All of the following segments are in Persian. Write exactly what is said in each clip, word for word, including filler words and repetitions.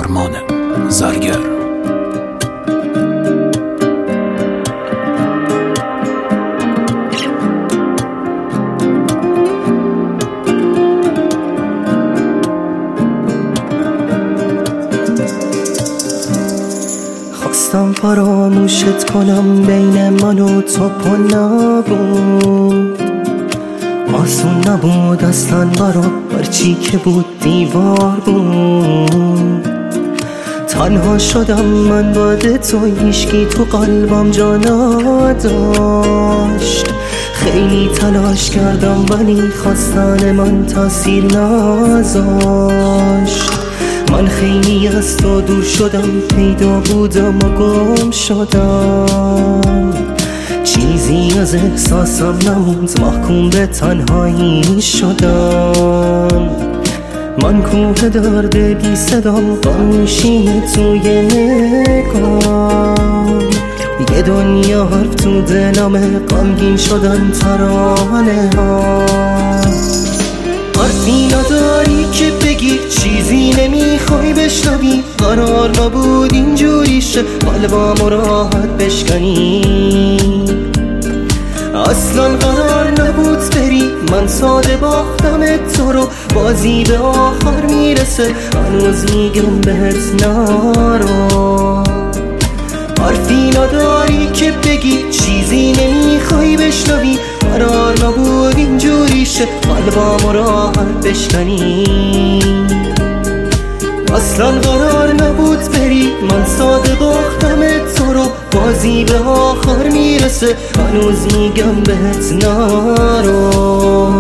آرمان زرگر. خواستم فراموشت کنم، بین من و تو پل نبود، آسون نبود اصلا برام، هرچی که بود دیوار بود. تنها شدم من بعد تو، هیچکی تو قلبم جا نداشت. خیلی تلاش کردم ولی خواستن من تاثیر نذاشت. من خیلی از تو دور شدم، پیدا بودم و گم شدم. چیزی از احساسم نموند، محکوم به تنهایی شدم. من کوه درد بی صدام، غم میشینه توی نگام. یه دنیا حرف تو دلمه، غمگین شدن ترانه ها. حرفی نداری که بگی، چیزی نمیخوای بشنوی. قرار نبود اینجوری شه، قلبم راحت بشکنی. اصلا قرار نبود بری، من ساده باختم تو رو. بازی به آخر میرسه، هنوز میگم بهت نرو. حرفی نداری که بگی، چیزی نمیخوای بشنوی. قرار نبود اینجوری شه، قلبم راحت بشکنی. اصلا قرار نبود بری، من ساده باختم تو رو. بازی به آخر میرسه، هنوز میگم بهت نرو.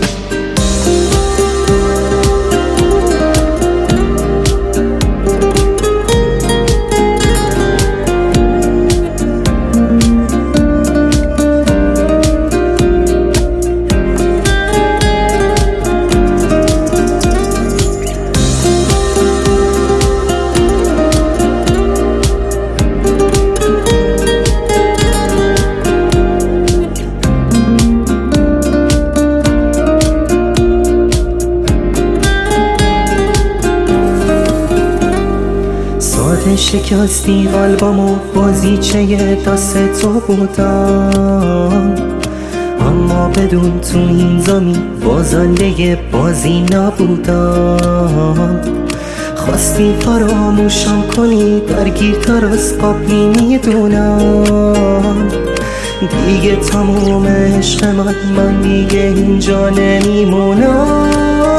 شکستی قلبمو، بازیچه دست تو بودم. اما بدون تو این زمین بازنده بازی نبودم. خواستی فراموشم کنی، درگیرتر از قبلی میدونم. دیگه تموم عشق من، من دیگه اینجا نمیمونم.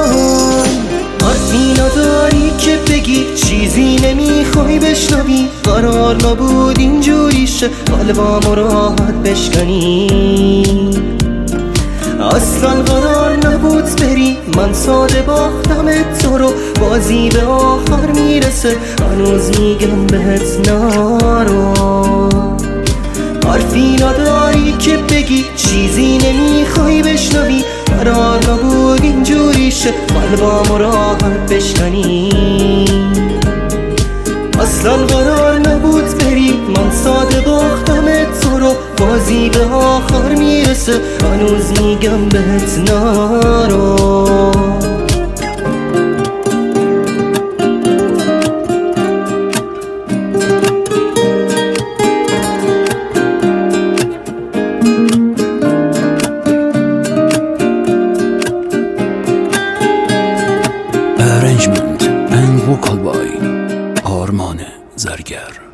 حرفی نداری که بگی، چیزی نمیخوای بشنوی. قرار نبود اینجوری شه، قلبم راحت بشکنی. اصلا قرار نبود بری، من ساده باختم تو رو. بازی به آخر میرسه، هنوز میگم بهت نرو. حرفی نداری که بگی، چیزی نمیخوای بشنوی. قرار نبود اینجوری شه، قلبم راحت بشکنی. اصلا قرار نبود بری، من ساده باختم تو رو. بازی به آخر میرسه، هنوز میگم بهت نرو. Arrangement and vocal by آرمان زرگر.